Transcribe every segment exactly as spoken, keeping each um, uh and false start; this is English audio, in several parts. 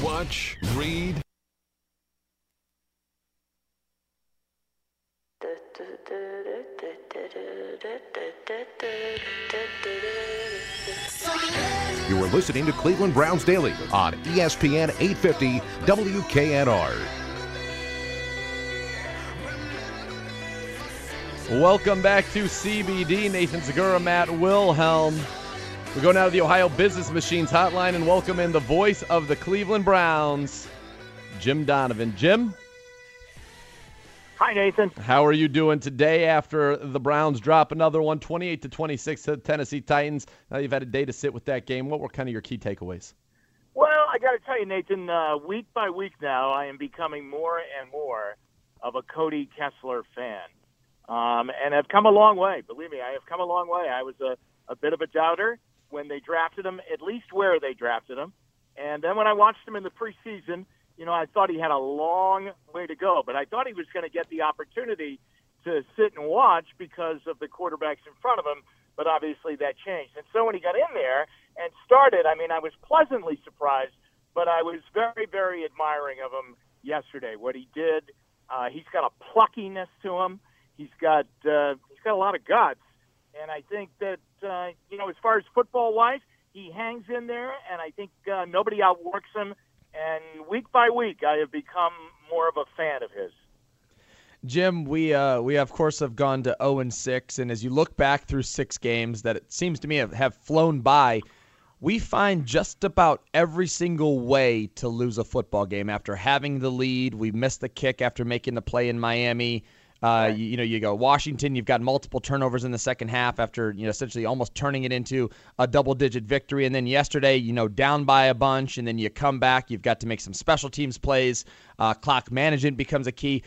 watch, read. You are listening to Cleveland Browns Daily on E S P N eight fifty W K N R. Welcome back to C B D. Nathan Segura, Matt Wilhelm. We go now to the Ohio Business Machines hotline and welcome in the voice of the Cleveland Browns, Jim Donovan. Jim? Hi, Nathan. How are you doing today after the Browns drop another one, twenty-eight to twenty-six to the Tennessee Titans? Now you've had a day to sit with that game. What were kind of your key takeaways? Well, I got to tell you, Nathan, uh, week by week now, I am becoming more and more of a Cody Kessler fan. Um, and I've come a long way. Believe me, I have come a long way. I was a, a bit of a doubter when they drafted him, at least where they drafted him. And then when I watched him in the preseason, you know, I thought he had a long way to go, but I thought he was going to get the opportunity to sit and watch because of the quarterbacks in front of him, but obviously that changed. And so when he got in there and started, I mean, I was pleasantly surprised, but I was very, very admiring of him yesterday, what he did. Uh, he's got a pluckiness to him. He's got uh, he's got a lot of guts, and I think that, uh, you know, as far as football-wise, he hangs in there, and I think uh, nobody outworks him. And week by week, I have become more of a fan of his. Jim, we uh, we of course have gone to oh and six, and as you look back through six games that it seems to me have, have flown by, we find just about every single way to lose a football game. After having the lead, we missed the kick after making the play in Miami. Uh, right. you, you know, you go Washington, you've got multiple turnovers in the second half after, you know, essentially almost turning it into a double-digit victory. And then yesterday, you know, down by a bunch, and then you come back. You've got to make some special teams plays. Uh, clock management becomes a key.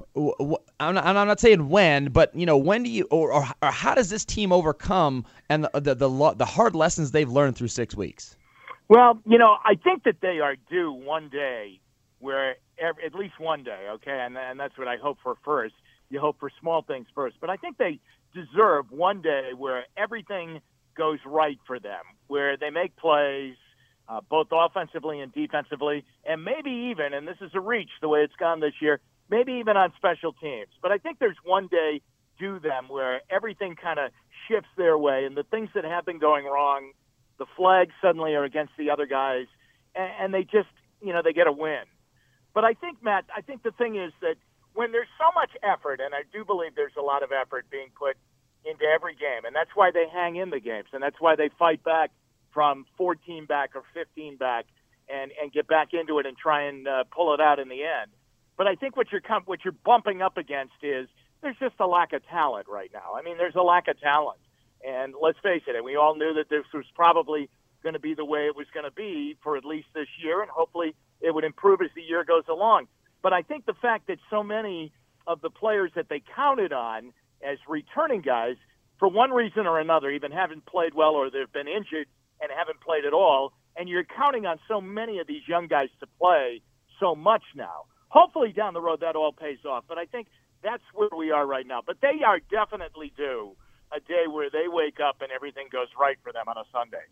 I'm not, I'm not saying when, but, you know, when do you or, or, or how does this team overcome and the, the the the hard lessons they've learned through six weeks? Well, you know, I think that they are due one day where every, at least one day, okay, and, and that's what I hope for first. You hope for small things first. But I think they deserve one day where everything goes right for them, where they make plays, uh, both offensively and defensively, and maybe even, and this is a reach the way it's gone this year, maybe even on special teams. But I think there's one day due them where everything kind of shifts their way, and the things that have been going wrong, the flags suddenly are against the other guys, and, and they just, you know, they get a win. But I think, Matt, I think the thing is that when there's so much effort, and I do believe there's a lot of effort being put into every game, and that's why they hang in the games, and that's why they fight back from fourteen back or fifteen back and, and get back into it and try and uh, pull it out in the end. But I think what you're what you're bumping up against is there's just a lack of talent right now. I mean, there's a lack of talent. And let's face it, and we all knew that this was probably going to be the way it was going to be for at least this year, and hopefully it would improve as the year goes along. But I think the fact that so many of the players that they counted on as returning guys, for one reason or another, even haven't played well or they've been injured and haven't played at all, and you're counting on so many of these young guys to play so much now. Hopefully down the road that all pays off, but I think that's where we are right now. But they are definitely due a day where they wake up and everything goes right for them on a Sunday.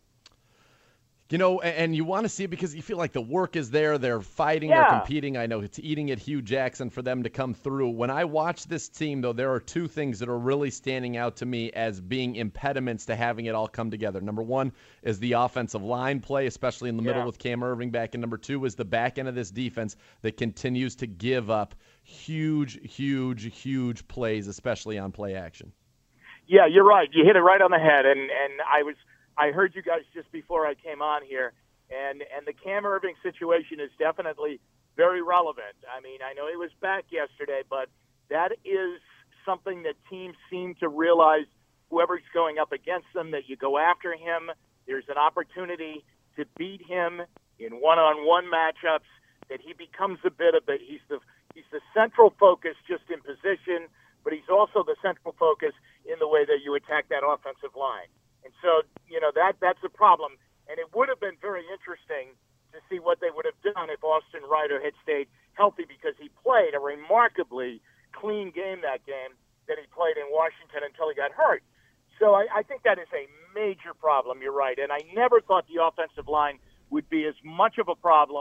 You know, and you want to see it because you feel like the work is there. They're fighting, yeah. they're competing. I know it's eating at Hugh Jackson for them to come through. When I watch this team, though, there are two things that are really standing out to me as being impediments to having it all come together. Number one is the offensive line play, especially in the middle yeah. with Cam Irving back. And number two is the back end of this defense that continues to give up huge, huge, huge plays, especially on play action. Yeah, you're right. You hit it right on the head. And, and I was – I heard you guys just before I came on here, and, and the Cam Irving situation is definitely very relevant. I mean, I know he was back yesterday, but that is something that teams seem to realize whoever's going up against them, that you go after him. There's an opportunity to beat him in one-on-one matchups, that he becomes a bit of the – he's the, he's the central focus just in position, but he's also the central focus in the way that you attack that offensive line. And so, you know, that that's a problem. And it would have been very interesting to see what they would have done if Austin Ryder had stayed healthy, because he played a remarkably clean game that game that he played in Washington until he got hurt. So I, I think that is a major problem. You're right. And I never thought the offensive line would be as much of a problem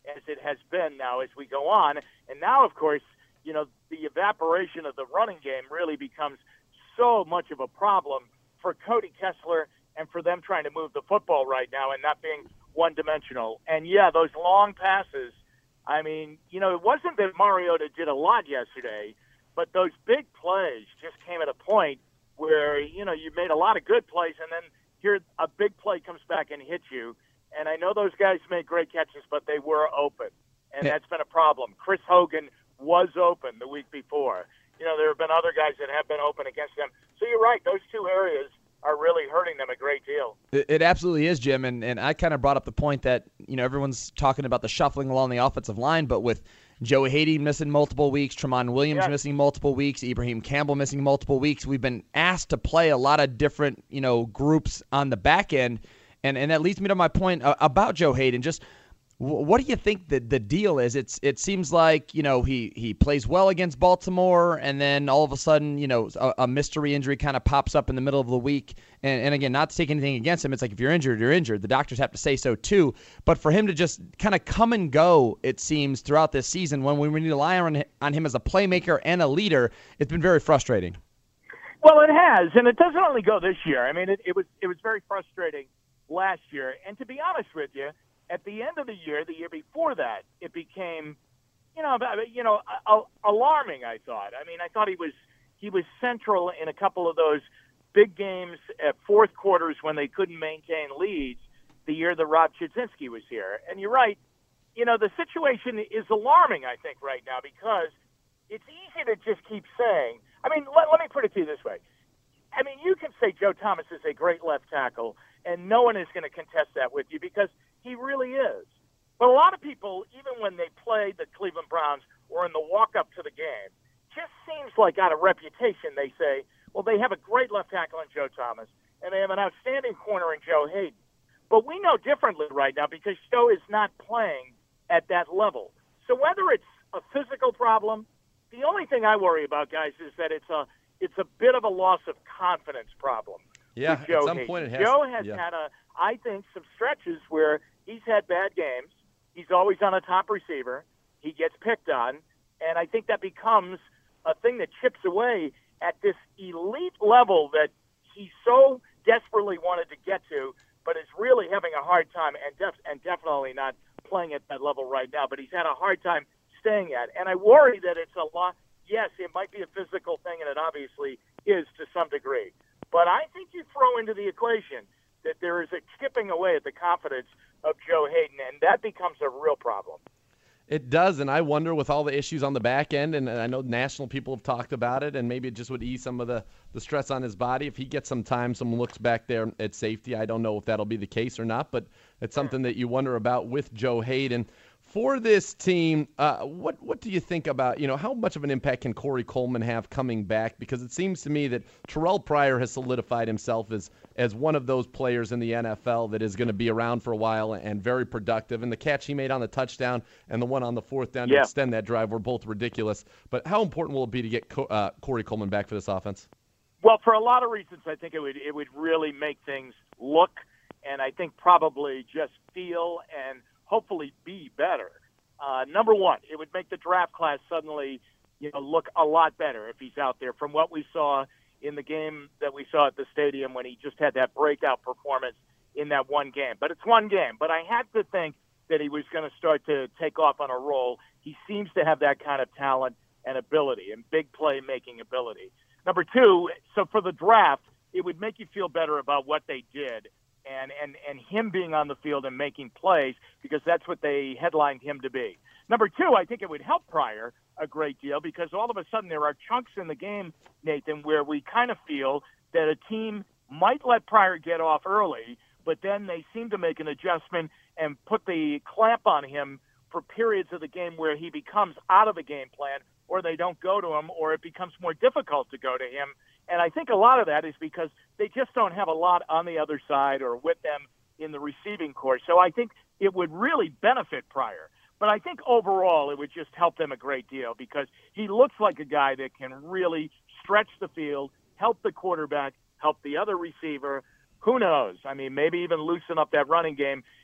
as it has been now as we go on. And now, of course, you know, the evaporation of the running game really becomes so much of a problem for Cody Kessler and for them trying to move the football right now and not being one-dimensional. And, yeah, those long passes, I mean, you know, it wasn't that Mariota did a lot yesterday, but those big plays just came at a point where, you know, you made a lot of good plays, and then here a big play comes back and hits you. And I know those guys made great catches, but they were open, and that's been a problem. Chris Hogan was open the week before. You know, there have been other guys that have been open against them. So you're right, those two areas are really hurting them a great deal. It, it absolutely is, Jim, and, and I kind of brought up the point that, you know, everyone's talking about the shuffling along the offensive line, but with Joe Haden missing multiple weeks, Tramon Williams yes. missing multiple weeks, Ibrahim Campbell missing multiple weeks, we've been asked to play a lot of different, you know, groups on the back end, and, and that leads me to my point about Joe Haden. Just what do you think the, the deal is? It's It seems like, you know, he, he plays well against Baltimore, and then all of a sudden, you know, a, a mystery injury kind of pops up in the middle of the week. And, and again, not to take anything against him. It's like if you're injured, you're injured. The doctors have to say so too. But for him to just kind of come and go, it seems, throughout this season, when we need to rely on, on him as a playmaker and a leader, it's been very frustrating. Well, it has, and it doesn't only go this year. I mean, it, it was it was very frustrating last year. And to be honest with you, at the end of the year, the year before that, it became, you know, you know, alarming. I thought. I mean, I thought he was he was central in a couple of those big games at fourth quarters when they couldn't maintain leads. The year that Rob Chudzinski was here, and you're right. You know, the situation is alarming. I think right now because it's easy to just keep saying. I mean, let, let me put it to you this way. I mean, you can say Joe Thomas is a great left tackle, and no one is going to contest that with you because he really is. But a lot of people, even when they play the Cleveland Browns or in the walk-up to the game, just seems like out of reputation they say, well, they have a great left tackle in Joe Thomas, and they have an outstanding corner in Joe Haden. But we know differently right now because Joe is not playing at that level. So whether it's a physical problem, the only thing I worry about, guys, is that it's a it's a bit of a loss of confidence problem. Yeah, Joe at some Haden. point it has. Joe has yeah. had, a, I think, some stretches where he's had bad games. He's always on a top receiver. He gets picked on, and I think that becomes a thing that chips away at this elite level that he so desperately wanted to get to, but is really having a hard time and, def- and definitely not playing at that level right now. But he's had a hard time staying at, and I worry that it's a lot. Yes, it might be a physical thing, and it obviously is to some degree. But I think you throw into the equation that there is a chipping away at the confidence of Joe Haden, and that becomes a real problem. It does, and I wonder with all the issues on the back end, and I know national people have talked about it, and maybe it just would ease some of the, the stress on his body. If he gets some time, someone looks back there at safety. I don't know if that'll be the case or not, but it's something that you wonder about with Joe Haden. For this team, uh, what what do you think about, you know, how much of an impact can Corey Coleman have coming back? Because it seems to me that Terrell Pryor has solidified himself as, as one of those players in the N F L that is going to be around for a while and very productive. And the catch he made on the touchdown and the one on the fourth down to yeah. extend that drive were both ridiculous. But how important will it be to get Co- uh, Corey Coleman back for this offense? Well, for a lot of reasons, I think it would it would really make things look, and I think probably just feel and hopefully be better. Uh, number one, it would make the draft class suddenly, you know, look a lot better if he's out there from what we saw in the game that we saw at the stadium when he just had that breakout performance in that one game. But it's one game. But I had to think that he was going to start to take off on a roll. He seems to have that kind of talent and ability and big play-making ability. Number two, so for the draft, it would make you feel better about what they did and, and, and him being on the field and making plays because that's what they headlined him to be. Number two, I think it would help Pryor a great deal because all of a sudden there are chunks in the game, Nathan, where we kind of feel that a team might let Pryor get off early, but then they seem to make an adjustment and put the clamp on him for periods of the game where he becomes out of the game plan or they don't go to him or it becomes more difficult to go to him. And I think a lot of that is because they just don't have a lot on the other side or with them in the receiving corps. So I think it would really benefit Pryor. But I think overall it would just help them a great deal because he looks like a guy that can really stretch the field, help the quarterback, help the other receiver. Who knows? I mean, maybe even loosen up that running game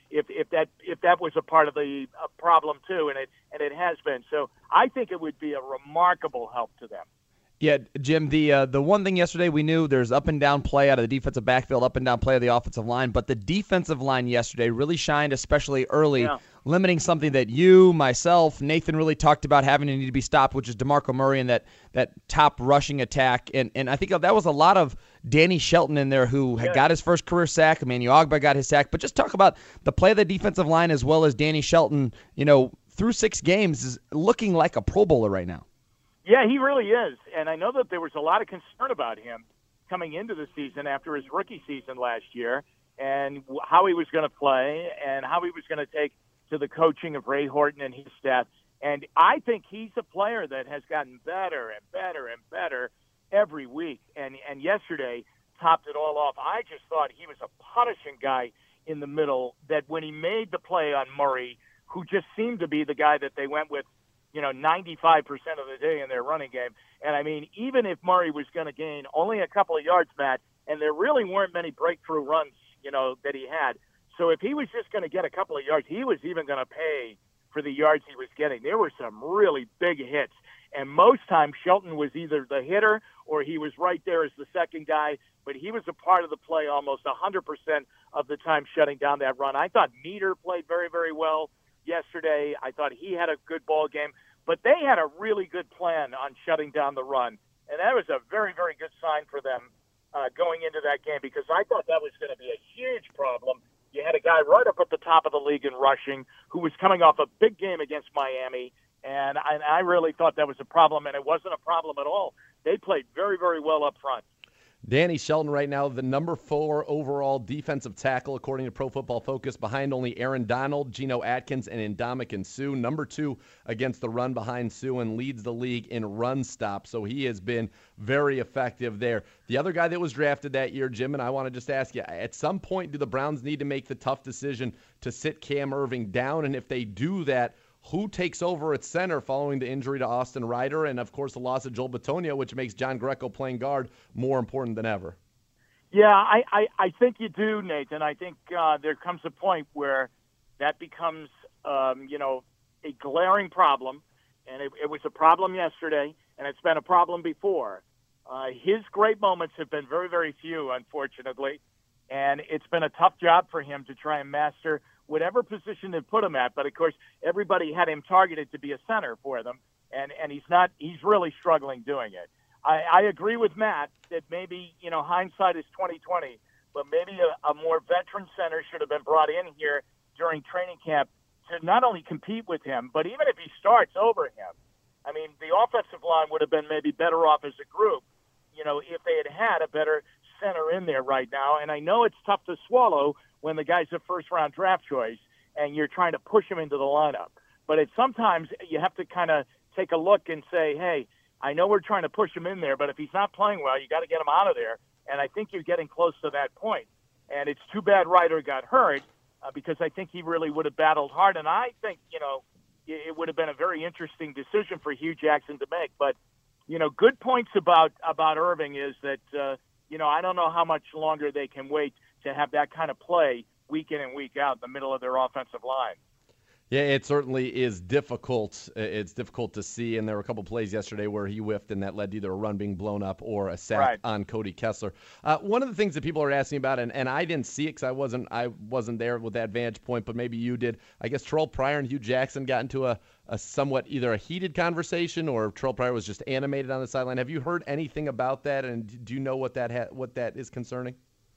if if that if that was a part of the uh, problem too, and it and it has been. So I think it would be a remarkable help to them. Yeah, Jim, the uh, the one thing yesterday we knew there's up and down play out of the defensive backfield, up and down play of the offensive line, but the defensive line yesterday really shined, especially early, Yeah. limiting something that you, myself, Nathan really talked about having to need to be stopped, which is DeMarco Murray and that, that top rushing attack. And and I think that was a lot of Danny Shelton in there who had Yeah. got his first career sack. Emmanuel Ogba got his sack. But just talk about the play of the defensive line as well as Danny Shelton, you know, through six games is looking like a Pro Bowler right now. Yeah, he really is. And I know that there was a lot of concern about him coming into the season after his rookie season last year and how he was going to play and how he was going to take to the coaching of Ray Horton and his staff. And I think he's a player that has gotten better and better and better every week. And, and yesterday topped it all off. I just thought he was a punishing guy in the middle, that when he made the play on Murray, who just seemed to be the guy that they went with, you know, ninety-five percent of the day in their running game. And, I mean, even if Murray was going to gain only a couple of yards, Matt, and there really weren't many breakthrough runs, you know, that he had. So if he was just going to get a couple of yards, he was even going to pay for the yards he was getting. There were some really big hits. And most times Shelton was either the hitter or he was right there as the second guy, but he was a part of the play almost one hundred percent of the time shutting down that run. I thought Meter played very, very well yesterday. I thought he had a good ball game, but they had a really good plan on shutting down the run, and that was a very, very good sign for them uh, going into that game, because I thought that was going to be a huge problem. You had a guy right up at the top of the league in rushing who was coming off a big game against Miami, and I, and I really thought that was a problem, and it wasn't a problem at all. They played very, very well up front. Danny Shelton right now, the number four overall defensive tackle, according to Pro Football Focus, behind only Aaron Donald, Geno Atkins, and Ndamukong Suh. Number two against the run behind Suh and leads the league in run stops. So he has been very effective there. The other guy that was drafted that year, Jim, and I want to just ask you, at some point do the Browns need to make the tough decision to sit Cam Erving down? And if they do that, who takes over at center following the injury to Austin Ryder and, of course, the loss of Joel Bitonio, which makes John Greco playing guard more important than ever? Yeah, I, I, I think you do, Nathan. I think uh, there comes a point where that becomes, um, you know, a glaring problem, and it, it was a problem yesterday, and it's been a problem before. Uh, his great moments have been very, very few, unfortunately, and it's been a tough job for him to try and master whatever position they put him at. But of course, everybody had him targeted to be a center for them, and, and he's not. He's really struggling doing it. I, I agree with Matt that maybe, you know, hindsight is twenty twenty, but maybe a, a more veteran center should have been brought in here during training camp to not only compete with him, but even if he starts over him. I mean, the offensive line would have been maybe better off as a group, you know, if they had had a better center in there right now. And I know it's tough to swallow when the guy's a first-round draft choice and you're trying to push him into the lineup. But it's sometimes you have to kind of take a look and say, hey, I know we're trying to push him in there, but if he's not playing well, you got to get him out of there. And I think you're getting close to that point. And it's too bad Ryder got hurt uh, because I think he really would have battled hard. And I think, you know, it, it would have been a very interesting decision for Hugh Jackson to make. But, you know, good points about, about Erving is that, uh, you know, I don't know how much longer they can wait to have that kind of play week in and week out in the middle of their offensive line. Yeah, it certainly is difficult. It's difficult to see, and there were a couple plays yesterday where he whiffed, and that led to either a run being blown up or a sack Right. on Cody Kessler. Uh, one of the things that people are asking about, and, and I didn't see it because I wasn't I wasn't there with that vantage point, but maybe you did. I guess Terrell Pryor and Hugh Jackson got into a, a somewhat either a heated conversation or Terrell Pryor was just animated on the sideline. Have you heard anything about that, and do you know what that ha- what that is concerning?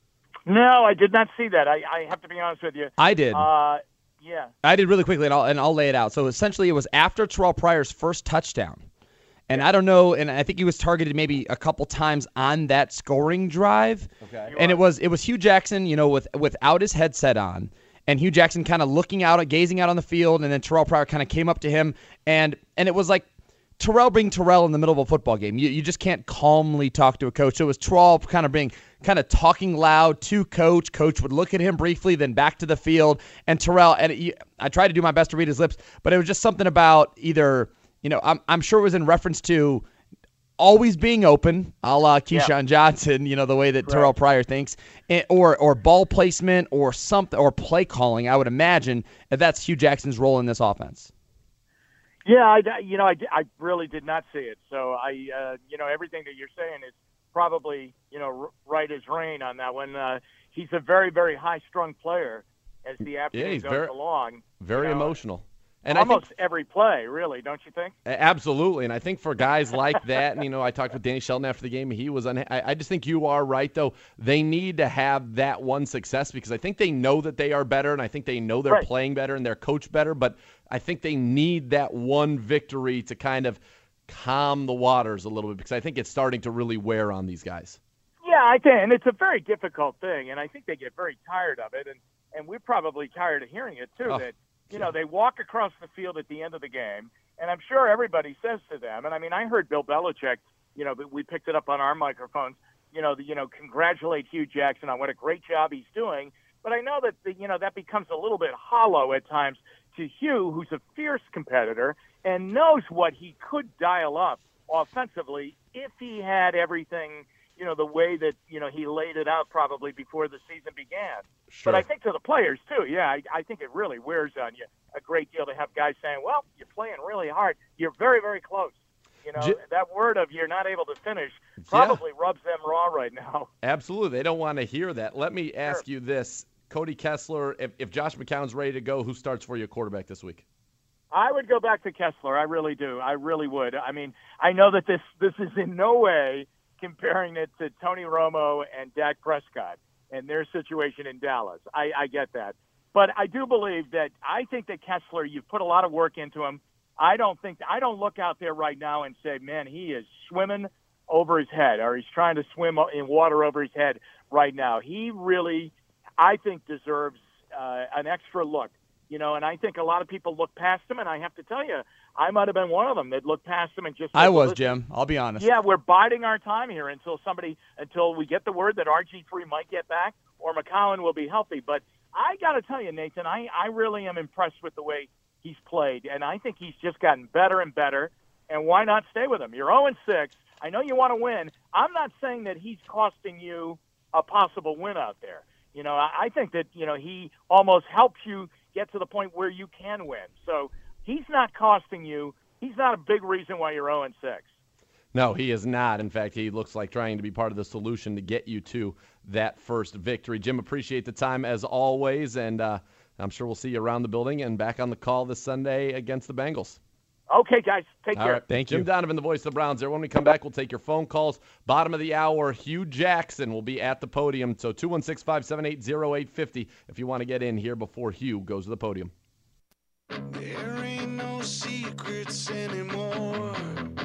No, I did not see that. I, I have to be honest with you. I did. Uh, yeah. I did really quickly, and I'll, and I'll lay it out. So essentially, it was after Terrell Pryor's first touchdown. And I don't know, and I think he was targeted maybe a couple times on that scoring drive. Okay. And it was it was Hugh Jackson, you know, with without his headset on, and Hugh Jackson kind of looking out, gazing out on the field, and then Terrell Pryor kind of came up to him, and and it was like Terrell being Terrell in the middle of a football game. You you just can't calmly talk to a coach. So it was Terrell kind of being kind of talking loud to coach. Coach would look at him briefly, then back to the field, and Terrell. And it, I tried to do my best to read his lips, but it was just something about either. You know, I'm I'm sure it was in reference to always being open, a la Keyshawn Yeah. Johnson, you know, the way that Right. Terrell Pryor thinks, and, or or ball placement or something, or play calling, I would imagine that that's Hugh Jackson's role in this offense. Yeah, I, you know, I, I really did not see it. So I, uh, you know, everything that you're saying is probably, you know, r- right as rain on that one. Uh, he's a very, very high-strung player as the afternoon Yeah, he's goes very- along. Very you know, emotional. And I almost think, every play, really, don't you think? absolutely, and I think for guys like that, and you know, I talked with Danny Shelton after the game. He was, unha- I, I just think you are right, though. They need to have that one success because I think they know that they are better, and I think they know they're Right. playing better and they're coached better. But I think they need that one victory to kind of calm the waters a little bit because I think it's starting to really wear on these guys. Yeah, I think, and it's a very difficult thing, and I think they get very tired of it, and and we're probably tired of hearing it too. Oh. That you know they walk across the field at the end of the game, and I'm sure everybody says to them, and I mean I heard Bill Belichick, you know, we picked it up on our microphones, you know, the, you know, congratulate Hugh Jackson on what a great job he's doing, but I know that the, you know that becomes a little bit hollow at times to Hugh, who's a fierce competitor and knows what he could dial up offensively if he had everything, you know, the way that, you know, he laid it out probably before the season began. Sure. But I think to the players, too, yeah, I, I think it really wears on you a great deal to have guys saying, well, you're playing really hard. You're very, very close. You know, J- that word of you're not able to finish probably rubs them raw right now. Absolutely. They don't want to hear that. Let me ask Sure. you this. Cody Kessler, if, if Josh McCown's ready to go, who starts for you at quarterback this week? I would go back to Kessler. I really do. I really would. I mean, I know that this this is in no way comparing it to Tony Romo and Dak Prescott and their situation in Dallas. I, I get that. But I do believe that I think that Kessler, you've put a lot of work into him. I don't think I don't look out there right now and say, man, he is swimming over his head or he's trying to swim in water over his head right now. He really, I think, deserves uh, an extra look. You know, and I think a lot of people look past him, and I have to tell you, I might have been one of them that looked past him and just said, I well, was, listen, Jim. I'll be honest. yeah, we're biding our time here until somebody, until we get the word that R G three might get back or McCown will be healthy. But I got to tell you, Nathan, I, I really am impressed with the way he's played, and I think he's just gotten better and better. And why not stay with him? You're oh and six. I know you want to win. I'm not saying that he's costing you a possible win out there. You know, I, I think that, you know, he almost helps you get to the point where you can win. So he's not costing you. He's not a big reason why you're oh and six. No, he is not. In fact, he looks like trying to be part of the solution to get you to that first victory. Jim, appreciate the time as always, and uh, I'm sure we'll see you around the building and back on the call this Sunday against the Bengals. Okay, guys, take All care. right. Thank Jim you. Donovan, the voice of the Browns there. When we come back, we'll take your phone calls. Bottom of the hour, Hugh Jackson will be at the podium. So two one six, five seven eight, oh eight five oh if you want to get in here before Hugh goes to the podium. There ain't no secrets anymore.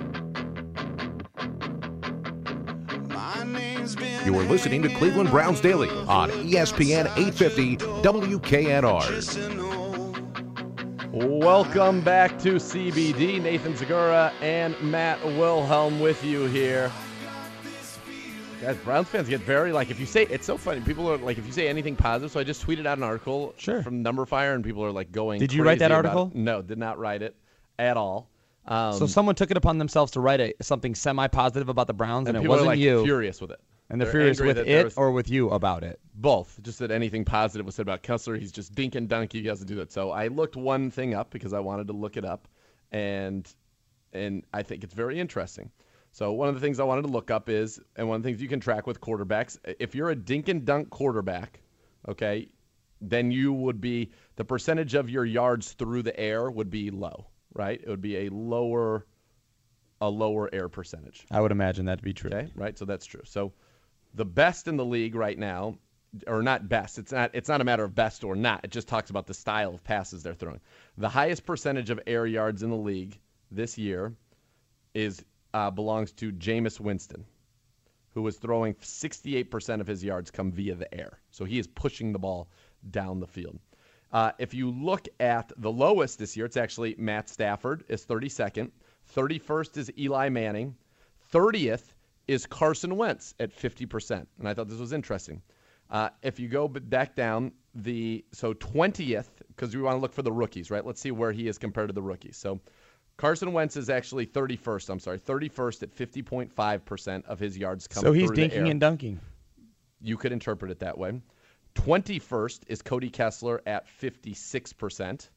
My name's been You are listening to Cleveland Browns Daily on E S P N eight fifty W K N R. just to know. Welcome back to C B D. Nathan Zagura and Matt Wilhelm with you here. Guys, Browns fans get very, like, if you say, it's so funny. People are, like, if you say anything positive, so I just tweeted out an article Sure. from Number Fire, and people are, like, going Did you write that crazy about article? it. No, did not write it at all. Um, So someone took it upon themselves to write a, something semi-positive about the Browns, and, and it people wasn't are, like, you. furious with it. And they're, They're furious angry with that there it was- or with you about it. Both. Just that anything positive was said about Kessler. He's just dink and dunk. He has to do that. So I looked one thing up because I wanted to look it up, and and I think it's very interesting. So one of the things I wanted to look up is, and one of the things you can track with quarterbacks, if you're a dink and dunk quarterback, okay, then you would be, the percentage of your yards through the air would be low, right? It would be a lower, a lower air percentage. I would imagine that to be true. Okay, right? So that's true. So the best in the league right now, or not best, it's not it's not a matter of best or not. It just talks about the style of passes they're throwing. The highest percentage of air yards in the league this year is uh, belongs to Jameis Winston, who was throwing sixty-eight percent of his yards come via the air. So he is pushing the ball down the field. Uh, if you look at the lowest this year, it's actually Matt Stafford is thirty-second. thirty-first is Eli Manning. thirtieth is Carson Wentz at fifty percent. And I thought this was interesting. Uh, if you go back down, the so twentieth, because we want to look for the rookies, right? Let's see where he is compared to the rookies. So Carson Wentz is actually thirty-first. I'm sorry, thirty-first at fifty point five percent of his yards come So he's through the dinking air. and dunking. You could interpret it that way. twenty-first is Cody Kessler at fifty-six percent.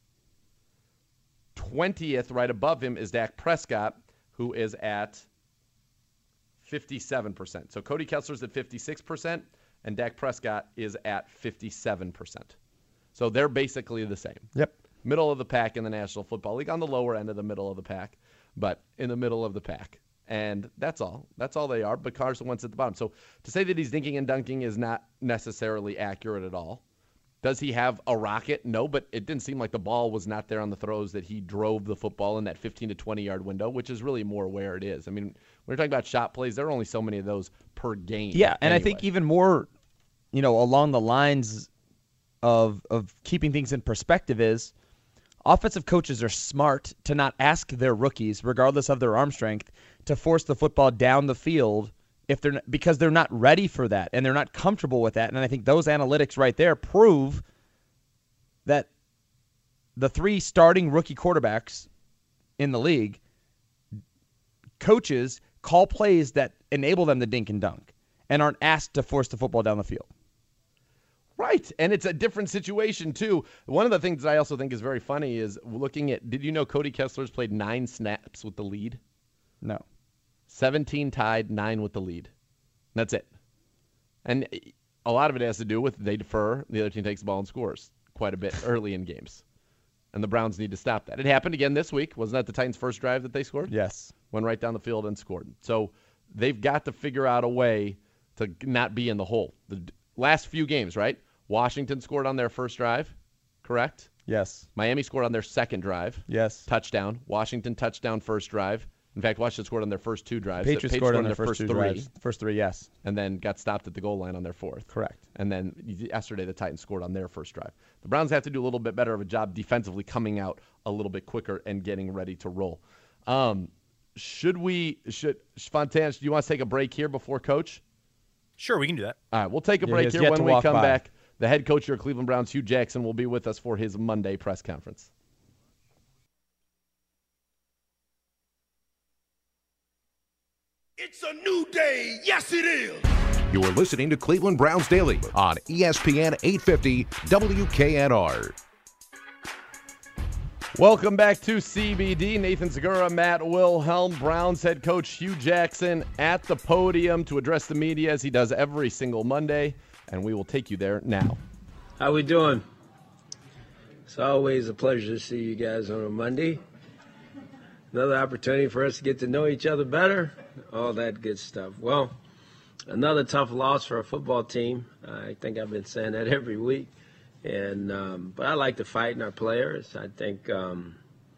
twentieth, right above him, is Dak Prescott, who is at fifty-seven percent. So Cody Kessler's at fifty-six percent, and Dak Prescott is at fifty-seven percent. So they're basically the same. Yep. Middle of the pack in the National Football League, on the lower end of the middle of the pack, but in the middle of the pack. And that's all. That's all they are, but Carson Wentz at the bottom. So to say that he's dinking and dunking is not necessarily accurate at all. Does he have a rocket? No, but it didn't seem like the ball was not there on the throws that he drove the football in that fifteen to twenty-yard window, which is really more where it is. I mean, when we're talking about shot plays, there are only so many of those per game. Yeah, and anyway. I think even more, you know, along the lines of of keeping things in perspective is offensive coaches are smart to not ask their rookies, regardless of their arm strength, to force the football down the field if they're not, because they're not ready for that and they're not comfortable with that. And I think those analytics right there prove that the three starting rookie quarterbacks in the league, coaches call plays that enable them to dink and dunk and aren't asked to force the football down the field. Right, and it's a different situation, too. One of the things that I also think is very funny is looking at, did you know Cody Kessler's played nine snaps with the lead? No. seventeen tied, nine with the lead. That's it. And a lot of it has to do with they defer, the other team takes the ball and scores quite a bit early in games. And the Browns need to stop that. It happened again this week. Wasn't that the Titans' first drive that they scored? Yes. Went right down the field and scored. So they've got to figure out a way to not be in the hole. The last few games, right? Washington scored on their first drive, correct? Yes. Miami scored on their second drive. Yes. Touchdown. Washington touchdown first drive. In fact, Washington scored on their first two drives. Patriots, Patriots scored on their, their first, first two three, drives. First three, yes. And then got stopped at the goal line on their fourth. Correct. And then yesterday the Titans scored on their first drive. The Browns have to do a little bit better of a job defensively, coming out a little bit quicker and getting ready to roll. Um, should we, should, Fontaine, do you want to take a break here before Coach? Sure, we can do that. All right, we'll take a Yeah, break he has here. yet When to we walk come by. back, the head coach of your Cleveland Browns, Hugh Jackson, will be with us for his Monday press conference. It's a new day. Yes, it is. You're listening to Cleveland Browns Daily on E S P N eight fifty W K N R. Welcome back to C B D. Nathan Segura, Matt Wilhelm, Browns head coach Hugh Jackson at the podium to address the media as he does every single Monday, and we will take you there now. How we doing? It's always a pleasure to see you guys on a Monday. Another opportunity for us to get to know each other better, all that good stuff. Well, another tough loss for a football team. I think I've been saying that every week. And um, but I like to fight in our players. I think um,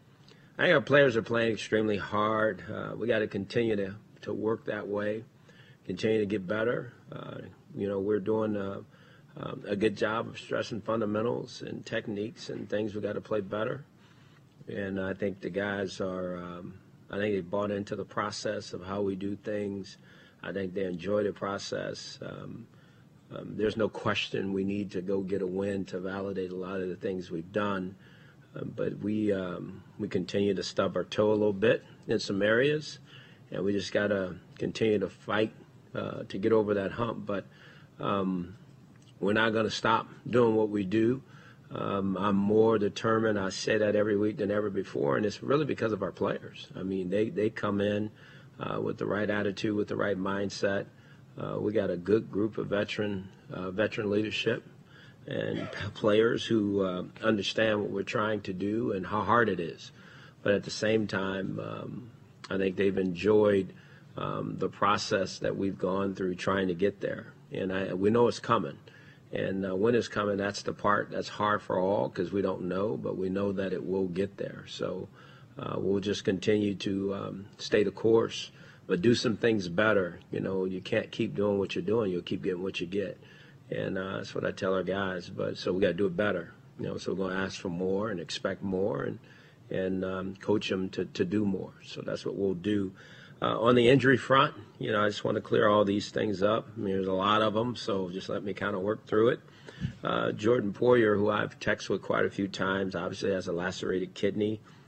I think our players are playing extremely hard. Uh, we got to continue to to work that way, continue to get better. Uh, you know, we're doing a, um, a good job of stressing fundamentals and techniques and things we got to play better. And I think the guys are. Um, I think they bought into the process of how we do things. I think they enjoy the process. Um, Um, there's no question we need to go get a win to validate a lot of the things we've done. Um, but we um, we continue to stub our toe a little bit in some areas, and we just got to continue to fight uh, to get over that hump. But um, we're not going to stop doing what we do. Um, I'm more determined, I say that every week, than ever before, and it's really because of our players. I mean, they, they come in uh, with the right attitude, with the right mindset. Uh, we got a good group of veteran uh, veteran leadership and players who uh, understand what we're trying to do and how hard it is. But at the same time, um, I think they've enjoyed um, the process that we've gone through trying to get there. And I, we know it's coming. And uh, when it's coming, that's the part that's hard for all because we don't know, but we know that it will get there. So uh, we'll just continue to um, stay the course. But do some things better. You know, you can't keep doing what you're doing. You'll keep getting what you get. And uh, that's what I tell our guys. But so we got to do it better. You know, so we're going to ask for more and expect more and and um, coach them to, to do more. So that's what we'll do. Uh, on the injury front, you know, I just want to clear all these things up. I mean, there's a lot of them, so just let me kind of work through it. Uh, Jordan Poyer, who I've texted with quite a few times, obviously has a lacerated kidney.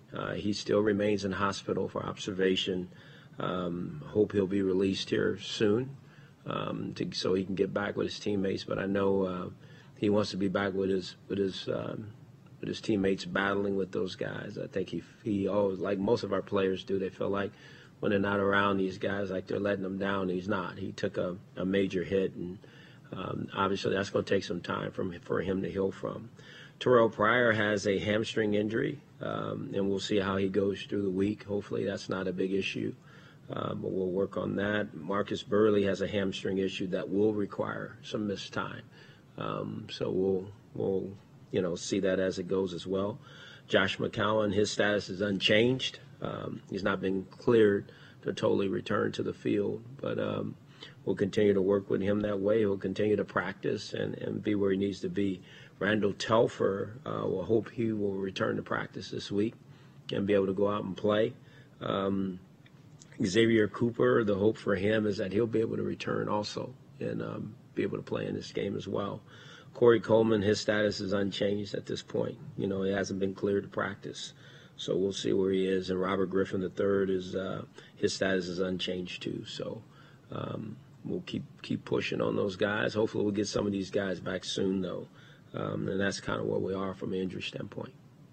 Uh, he still remains in hospital for observation. Um, hope he'll be released here soon um, to, so he can get back with his teammates. But I know uh, he wants to be back with his with his um, with his teammates, battling with those guys. I think he he always, like most of our players do, they feel like when they're not around these guys, like they're letting them down. He's not. He took a, a major hit, and um, obviously that's going to take some time from for him to heal from. Terrell Pryor has a hamstring injury, um, and we'll see how he goes through the week. Hopefully that's not a big issue. Uh, but we'll work on that. Marcus Burley has a hamstring issue that will require some missed time. Um, so we'll, we'll, you know, see that as it goes as well. Josh McCown, his status is unchanged. Um, he's not been cleared to totally return to the field, but um, we'll continue to work with him that way. He'll continue to practice and, and be where he needs to be. Randall Telfer, uh, we'll hope he will return to practice this week and be able to go out and play. Um, Xavier Cooper, the hope for him is that he'll be able to return also and um, be able to play in this game as well. Corey Coleman, his status is unchanged at this point. You know, he hasn't been cleared to practice, so we'll see where he is. And Robert Griffin the third, is uh, his status is unchanged too. So um, we'll keep keep pushing on those guys. Hopefully we'll get some of these guys back soon, though, um, and that's kind of where we are from an injury standpoint.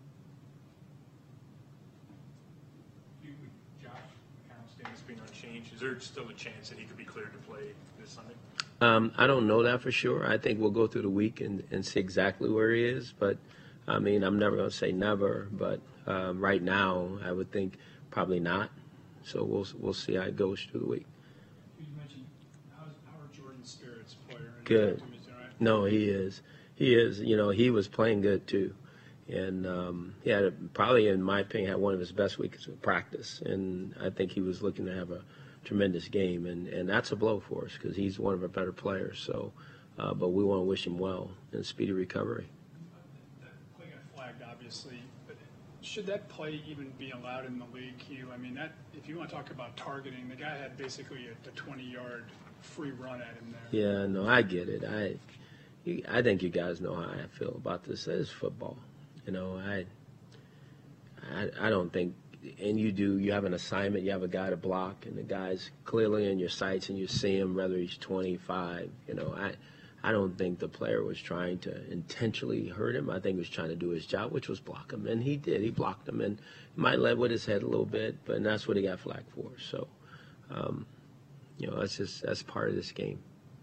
Is there still a chance that he could be cleared to play this Sunday? Um, I don't know that for sure. I think we'll go through the week and, and see exactly where he is. But, I mean, I'm never going to say never. But um, right now, I would think probably not. So we'll we'll see how it goes through the week. You mentioned, how are Jordan's spirits, player? Good. No, he is. He is. You know, he was playing good, too. And um, he had a, probably, in my opinion, had one of his best weeks of practice. And I think he was looking to have a tremendous game, and, and that's a blow for us because he's one of our better players. So, uh, but we want to wish him well and speedy recovery. That play got flagged, obviously, but should that play even be allowed in the league, Hugh? I mean, that if you want to talk about targeting, the guy had basically a twenty-yard free run at him there. Yeah, no, I get it. I, you, I think you guys know how I feel about this. It's football, you know. I, I, I don't think. And you do, you have an assignment, you have a guy to block, and the guy's clearly in your sights, and you see him, whether he's twenty-five. You know, I I don't think the player was trying to intentionally hurt him. I think he was trying to do his job, which was block him, and he did. He blocked him, and might led with his head a little bit, but that's what he got flagged for. So, um, you know, that's just that's part of this game.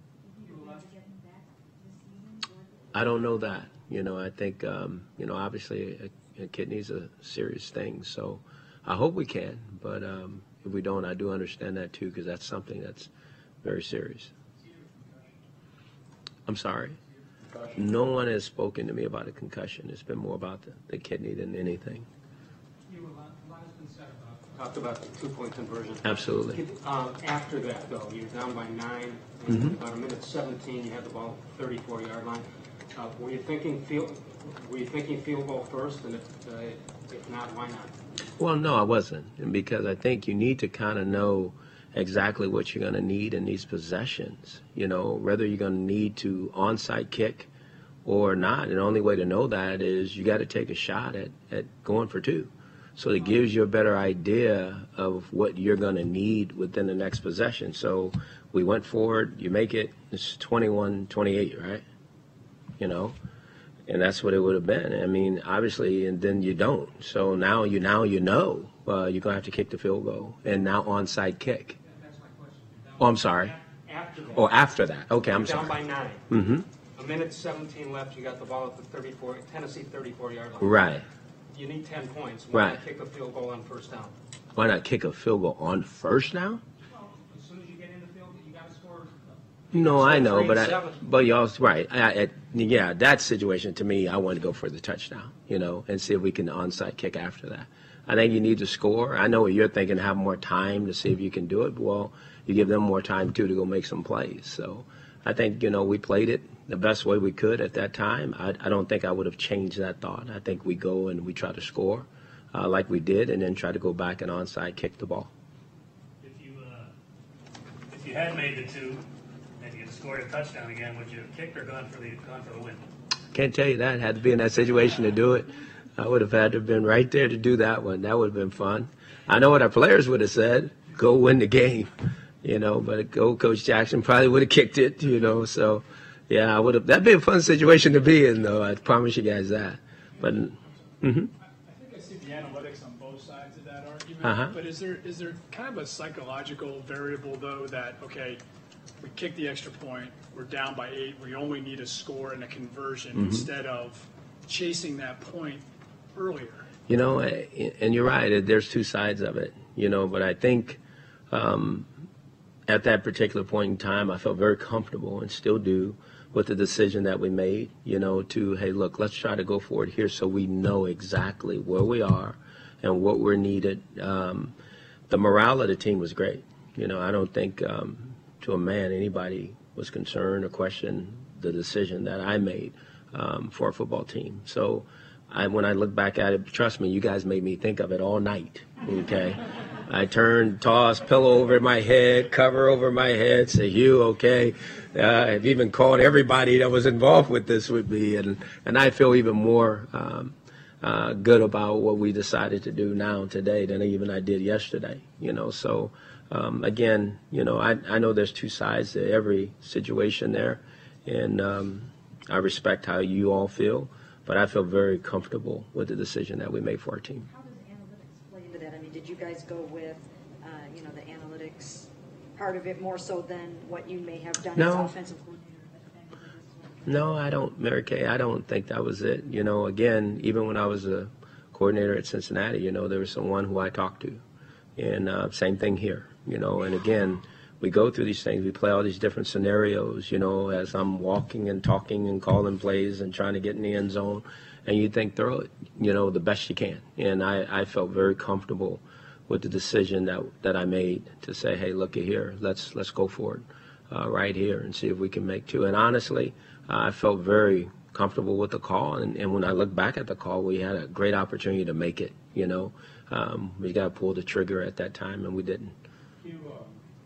I don't know that. You know, I think, um, you know, obviously a, a kidney's a serious thing, so I hope we can, but um, if we don't, I do understand that too, because that's something that's very serious. I'm sorry. No one has spoken to me about a concussion. It's been more about the, the kidney than anything. Talked about the two-point conversion. Absolutely. Um, after that, though, you're down by nine. Mm-hmm. About a minute seventeen, you had the ball thirty-four yard line. Uh, were you thinking field? Were you thinking field goal first? And if, uh, if not, why not? Well, no, I wasn't, and because I think you need to kind of know exactly what you're going to need in these possessions. You know, whether you're going to need to onside kick or not. And the only way to know that is you got to take a shot at, at going for two. So it gives you a better idea of what you're going to need within the next possession. So we went forward, you make it, it's twenty-one twenty-eight, right? You know, and that's what it would have been. I mean, obviously, and then you don't. So now you now you know uh, you're going to have to kick the field goal, and now onside kick. That's my question. Oh, I'm sorry. After that. Oh, after that. Okay, I'm down sorry. Down by nine. Mm-hmm. A minute seventeen left. You got the ball at the thirty-four, Tennessee thirty-four yard line. Right. You need ten points. Why Right. not kick a field goal on first down? Why not kick a field goal on first down? Well, as soon as you get in the field, you got to score. No, I know, three but and I, seven. but y'all right. I, I, yeah, that situation to me, I want to go for the touchdown, you know, and see if we can onside kick after that. I think you need to score. I know what you're thinking, have more time to see if you can do it. Well, you give them more time too to go make some plays. So I think, you know, we played it the best way we could at that time. I, I don't think I would have changed that thought. I think we go and we try to score uh, like we did, and then try to go back and onside kick the ball. If you uh, if you had made the two and you scored a touchdown again, would you have kicked or gone for the gone for the win? Can't tell you that. Had to be in that situation to do it. I would have had to have been right there to do that one. That would have been fun. I know what our players would have said. Go win the game, you know, but go Coach Jackson probably would have kicked it, you know. So, yeah, I would have. That'd be a fun situation to be in, though. I promise you guys that. But, mm-hmm. I think I see the analytics on both sides of that argument. Uh-huh. But is there is there kind of a psychological variable, though, that, okay, we kick the extra point, we're down by eight, we only need a score and a conversion mm-hmm. instead of chasing that point earlier? You know, and you're right, there's two sides of it, you know, but I think um, at that particular point in time, I felt very comfortable and still do with the decision that we made, you know, to, hey, look, let's try to go forward here so we know exactly where we are and what we're needed. Um, the morale of the team was great. You know, I don't think um, to a man anybody was concerned or questioned the decision that I made um, for a football team. So I, when I look back at it, trust me, you guys made me think of it all night, okay? I turned, tossed pillow over my head, cover over my head, say, Hugh, okay? Uh, I've even called everybody that was involved with this with me, and, and I feel even more um, uh, good about what we decided to do now today than even I did yesterday, you know? So, um, again, you know, I, I know there's two sides to every situation there, and um, I respect how you all feel. But I feel very comfortable with the decision that we made for our team. How does analytics play into that? I mean, did you guys go with, uh, you know, the analytics part of it more so than what you may have done no. as offensive coordinator? No, I don't, Mary Kay. I don't think that was it. You know, again, even when I was a coordinator at Cincinnati, you know, there was someone who I talked to. And uh, same thing here, you know, and again, we go through these things. We play all these different scenarios, you know, as I'm walking and talking and calling plays and trying to get in the end zone. And you think through it, you know, the best you can. And I, I felt very comfortable with the decision that that I made to say, hey, look at here, let's let's go for it uh, right here and see if we can make two. And honestly, uh, I felt very comfortable with the call. And, and when I look back at the call, we had a great opportunity to make it, you know. Um, we got to pull the trigger at that time, and we didn't. You, uh,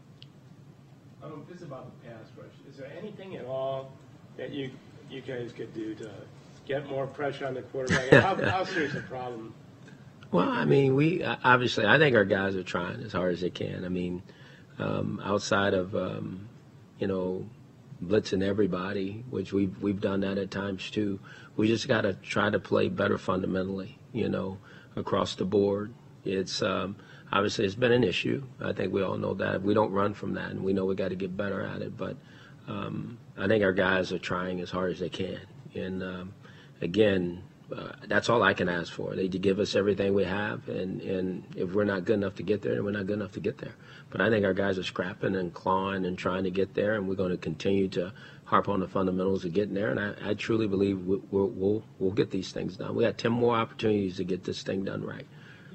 I don't know, this is about the pass rush. Is there anything at all that you you guys could do to get more pressure on the quarterback? how, how serious a problem? Well, I mean, we obviously, I think our guys are trying as hard as they can. I mean, um, outside of, um, you know, blitzing everybody, which we've, we've done that at times too, we just got to try to play better fundamentally, you know, across the board. It's um, obviously it's been an issue. I think we all know that. We don't run from that, and we know we got to get better at it. But um, I think our guys are trying as hard as they can. And um, again, uh, that's all I can ask for. They to give us everything we have, and, and if we're not good enough to get there, then we're not good enough to get there. But I think our guys are scrapping and clawing and trying to get there, and we're going to continue to harp on the fundamentals of getting there. And I, I truly believe we'll, we'll, we'll, we'll get these things done. We got ten more opportunities to get this thing done right.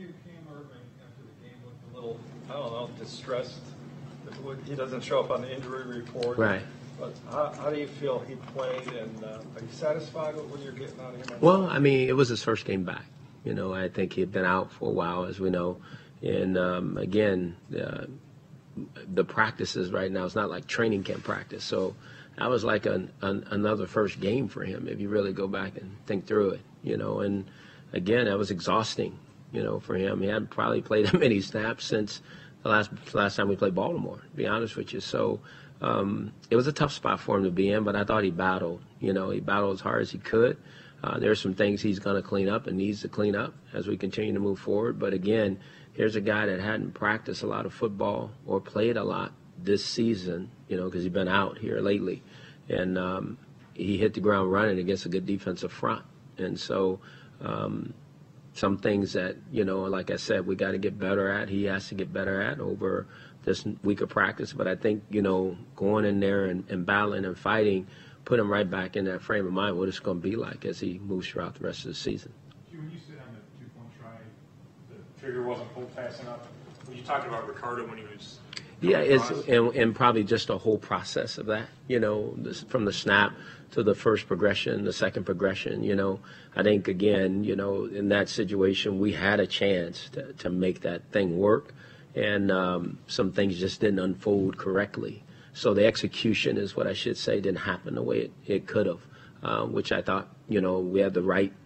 I don't know, distressed. He doesn't show up on the injury report. Right. But how, how do you feel he played, and uh, are you satisfied with what you're getting out of him? Well, I mean, it was his first game back. You know, I think he had been out for a while, as we know. And, um, again, uh, the practices right now, it's not like training camp practice. So that was like an, an, another first game for him, if you really go back and think through it, you know. And, again, that was exhausting, you know, for him. He hadn't probably played that many snaps since the last last time we played Baltimore, to be honest with you. So um, it was a tough spot for him to be in, but I thought he battled. You know, he battled as hard as he could. Uh, there's some things he's going to clean up and needs to clean up as we continue to move forward. But, again, here's a guy that hadn't practiced a lot of football or played a lot this season, you know, because he's been out here lately. And um, he hit the ground running against a good defensive front. And so um, – some things that, you know, like I said, we got to get better at. He has to get better at over this week of practice. But I think, you know, going in there and, and battling and fighting, put him right back in that frame of mind, what it's going to be like as he moves throughout the rest of the season. When you said on the two-point try, the trigger wasn't pulled fast enough, were you talking about Ricardo when he was Yeah, it's and, and probably just a whole process of that, you know, this, from the snap to the first progression, the second progression, you know. I think, again, you know, in that situation, we had a chance to, to make that thing work, and um, some things just didn't unfold correctly. So the execution is what I should say didn't happen the way it, it could have, uh, which I thought, you know, we had the right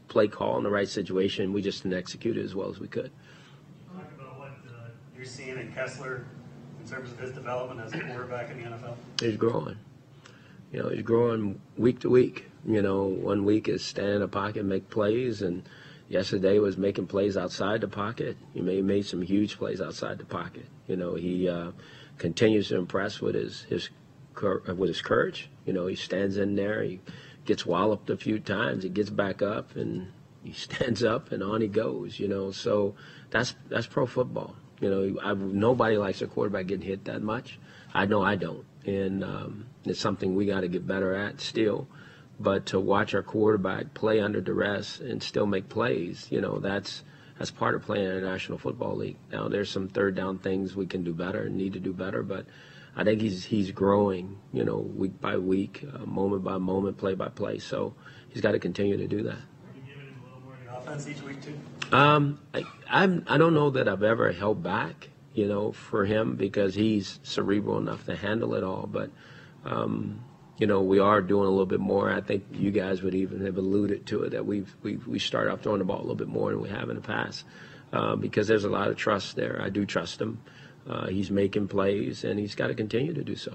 play call in the right situation. We just didn't execute it as well as we could. Talk about what uh, you're seeing in Kessler in terms of his development as a quarterback in the N F L. He's growing. You know, he's growing week to week. You know, one week is stand in the pocket and make plays, and yesterday was making plays outside the pocket. He made, made some huge plays outside the pocket. You know, he uh, continues to impress with his, his with his courage. You know, he stands in there, he gets walloped a few times, he gets back up, and he stands up, and on he goes. You know, so that's that's pro football. You know, I've, nobody likes a quarterback getting hit that much. I know I don't, and um, it's something we got to get better at still. But to watch our quarterback play under duress and still make plays, you know, that's that's part of playing in the National Football League. Now, there's some third down things we can do better and need to do better, but I think he's he's growing, you know, week by week, uh, moment by moment, play by play. So he's got to continue to do that. Are you giving him a little more of the offense each week too? Um, I, I'm I don't know that I've ever held back, you know, for him because he's cerebral enough to handle it all, but. Um, You know, we are doing a little bit more. I think you guys would even have alluded to it, that we've, we we start off throwing the ball a little bit more than we have in the past uh, because there's a lot of trust there. I do trust him. Uh, he's making plays, and he's got to continue to do so.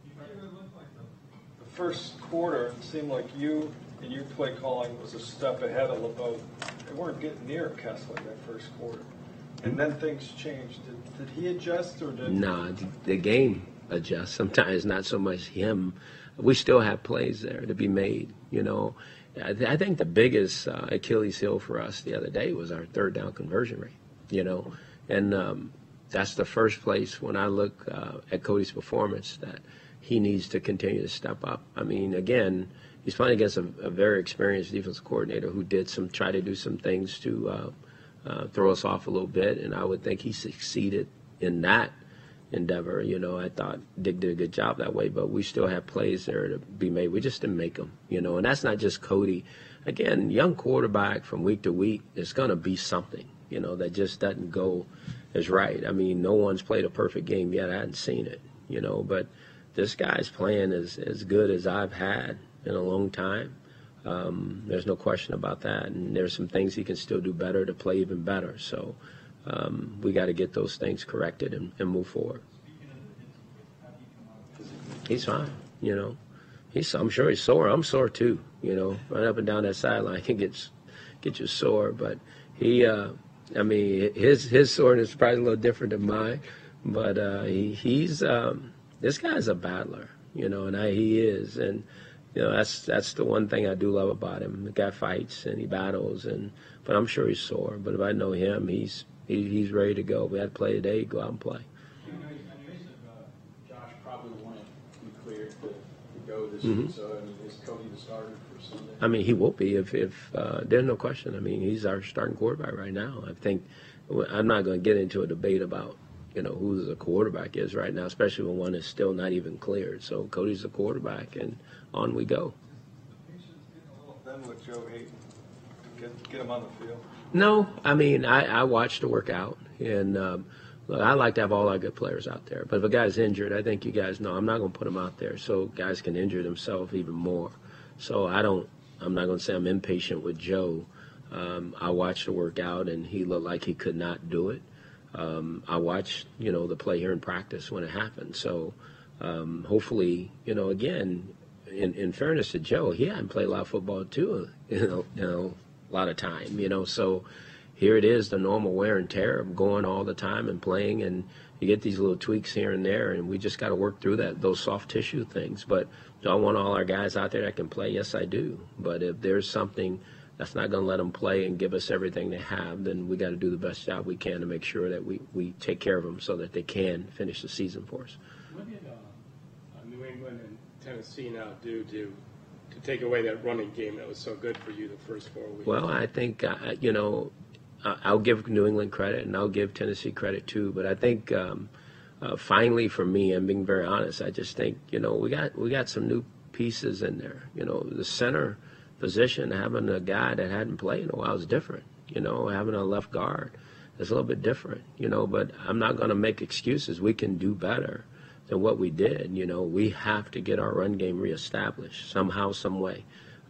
The first quarter, it seemed like you and your play calling was a step ahead of LeBeau. They weren't getting near Kessler that first quarter. And then things changed. Did, did he adjust or did... Nah, the game adjusts. Sometimes not so much him. We still have plays there to be made, you know. I, th- I think the biggest uh, Achilles heel for us the other day was our third down conversion rate, you know. And um, that's the first place when I look uh, at Cody's performance that he needs to continue to step up. I mean, again, he's playing against a, a very experienced defensive coordinator who did some, try to do some things to uh, uh, throw us off a little bit, and I would think he succeeded in that endeavor. You know, I thought Dick did a good job that way, but we still have plays there to be made. We just didn't make them, you know, and that's not just Cody. Again, young quarterback from week to week, there's going to be something, you know, that just doesn't go as right. I mean, no one's played a perfect game yet. I hadn't seen it, you know, but this guy's playing as, as good as I've had in a long time. Um, there's no question about that, and there's some things he can still do better to play even better. So, Um, we got to get those things corrected and, and move forward. He's fine, you know. He's, I'm sure he's sore. I'm sore too, you know. Running up and down that sideline can get get you sore. But he, uh, I mean, his his soreness is probably a little different than mine. But uh, he, he's um, this guy's a battler, you know, and I, he is. And you know, that's that's the one thing I do love about him. The guy fights and he battles, and but I'm sure he's sore. But if I know him, he's He, he's ready to go. We had to play today, go out and play. You know, you said uh, Josh probably wanted to be cleared to, to go this Mm-hmm. week, so I mean, is Cody the starter for Sunday? I mean, he will be if, if uh, there's no question. I mean, he's our starting quarterback right now. I think I'm not going to get into a debate about, you know, who the quarterback is right now, especially when one is still not even cleared. So Cody's the quarterback, and on we go. Then with Joe Hayden, get, get him on the field. No, I mean, I, I watched the workout, and um, look, I like to have all our good players out there. But if a guy's injured, I think you guys know I'm not going to put him out there so guys can injure themselves even more. So I don't, I'm not going to say I'm impatient with Joe. Um, I watched the workout, and he looked like he could not do it. Um, I watched, you know, the play here in practice when it happened. So um, hopefully, you know, again, in, in fairness to Joe, he hadn't played a lot of football too, you know, you know. A lot of time, you know, so here it is, the normal wear and tear of going all the time and playing, and you get these little tweaks here and there, and we just got to work through that, those soft tissue things. But do I want all our guys out there that can play? Yes, I do. But if there's something that's not going to let them play and give us everything they have, then we got to do the best job we can to make sure that we, we take care of them so that they can finish the season for us. What did uh, New England and Tennessee now do to to take away that running game that was so good for you the first four weeks? Well, I think, uh, you know, I'll give New England credit and I'll give Tennessee credit too. But I think um, uh, finally for me, I'm being very honest, I just think, you know, we got we got some new pieces in there. You know, the center position, having a guy that hadn't played in a while is different. You know, having a left guard is a little bit different, you know, but I'm not going to make excuses. We can do better than what we did. You know, we have to get our run game reestablished somehow, some way.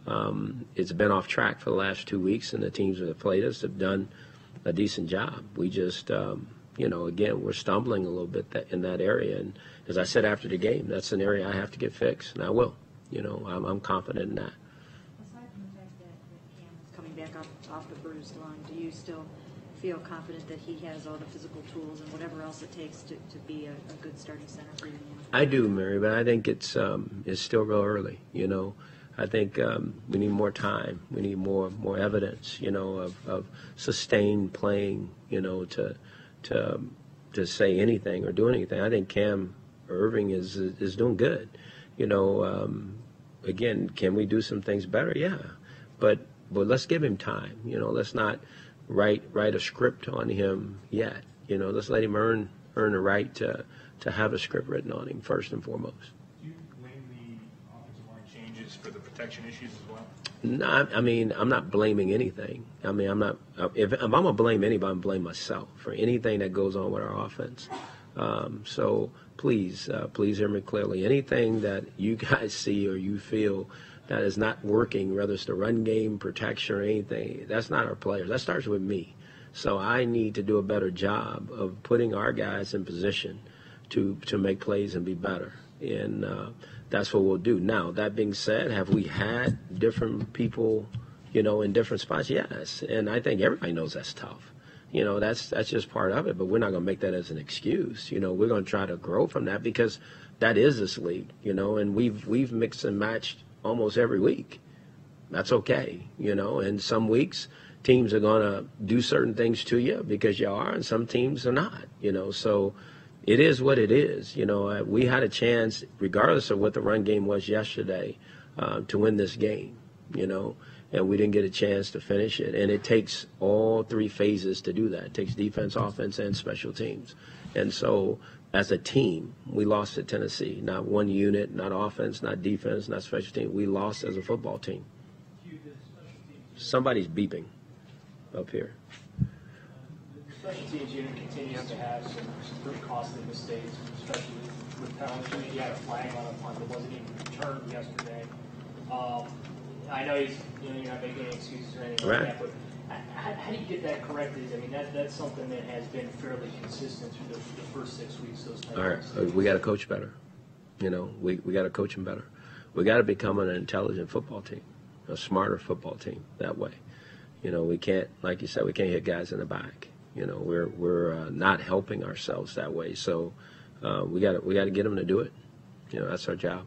Um, it's been off track for the last two weeks, and the teams that have played us have done a decent job. We just, um, you know, again, we're stumbling a little bit that, in that area. And as I said after the game, that's an area I have to get fixed, and I will. You know, I'm, I'm confident in that. Aside from the fact that, that Cam is coming back off, off the bruised lung, do you still feel confident that he has all the physical tools and whatever else it takes to, to be a, a good starting center for you? I do, Mary, but I think it's um, it's still real early, you know. I think um, we need more time. We need more more evidence, you know, of, of sustained playing, you know, to to to say anything or do anything. I think Cam Irving is is doing good. You know, um, again, can we do some things better? Yeah, but but let's give him time. You know, let's not write write a script on him yet. You know, let's let him earn earn the right to to have a script written on him first and foremost. For the protection issues as well? No, I mean, I'm not blaming anything. I mean, I'm not. If, if I'm gonna blame anybody, I'm blame myself for anything that goes on with our offense. Um, so please, uh, please hear me clearly. Anything that you guys see or you feel that is not working, whether it's the run game, protection, or anything, that's not our players. That starts with me. So I need to do a better job of putting our guys in position to to make plays and be better. And uh, that's what we'll do. Now, that being said, have we had different people, you know, in different spots? Yes. And I think everybody knows that's tough. You know, that's that's just part of it. But we're not going to make that as an excuse. You know, we're going to try to grow from that because that is this league, you know, and we've we've mixed and matched almost every week. That's okay, you know, and some weeks teams are going to do certain things to you because you are, and some teams are not, you know, so it is what it is. You know, we had a chance, regardless of what the run game was yesterday, uh, to win this game, you know, and we didn't get a chance to finish it. And it takes all three phases to do that. It takes defense, offense, and special teams. And so as a team, we lost to Tennessee. Not one unit, not offense, not defense, not special team. We lost as a football team. Somebody's beeping up here. Special teams unit continues to have some, some pretty costly mistakes, especially with penalties. I mean, you had a flag on a punt that wasn't even returned yesterday. Um, I know he's, you know, you're not making any excuses or anything right. like that, but how, how do you get that corrected? I mean, that, that's something that has been fairly consistent through the, the first six weeks. Those types All right, of we got to coach better. You know, we, we got to coach them better. We got to become an intelligent football team, a smarter football team that way. You know, we can't, like you said, we can't hit guys in the back. You know, we're we're uh, not helping ourselves that way. So uh, we got we got to get them to do it. You know, that's our job.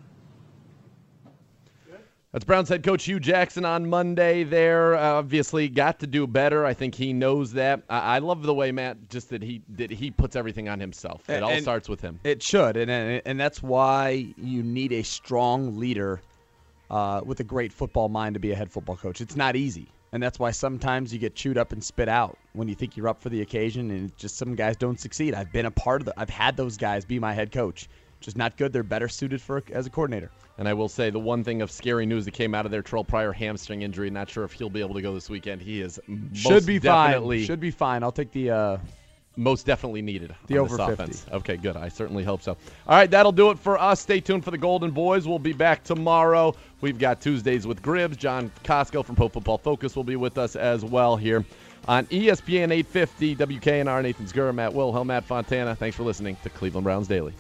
That's Browns head coach Hue Jackson on Monday there. Uh, obviously got to do better. I think he knows that. I, I love the way, Matt, just that he that he puts everything on himself. It and, all and starts with him. It should, and and, and that's why you need a strong leader uh, with a great football mind to be a head football coach. It's not easy. And that's why sometimes you get chewed up and spit out when you think you're up for the occasion, and just some guys don't succeed. I've been a part of the. I've had those guys be my head coach. Just not good. They're better suited for as a coordinator. And I will say the one thing of scary news that came out of there, Terrell Pryor hamstring injury. Not sure if he'll be able to go this weekend. He is should most be definitely fine. Should be fine. I'll take the. Uh, Most definitely needed. The on over this fifty. Offense. Okay, good. I certainly hope so. All right, that'll do it for us. Stay tuned for the Golden Boys. We'll be back tomorrow. We've got Tuesdays with Gribbs. John Costco from Pro Football Focus will be with us as well here on E S P N eight fifty W K N R. Nathan Zgura, Matt Wilhelm, Matt Fontana. Thanks for listening to Cleveland Browns Daily.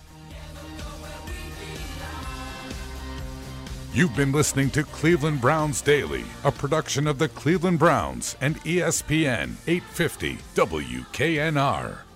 You've been listening to Cleveland Browns Daily, a production of the Cleveland Browns and E S P N eight fifty W K N R.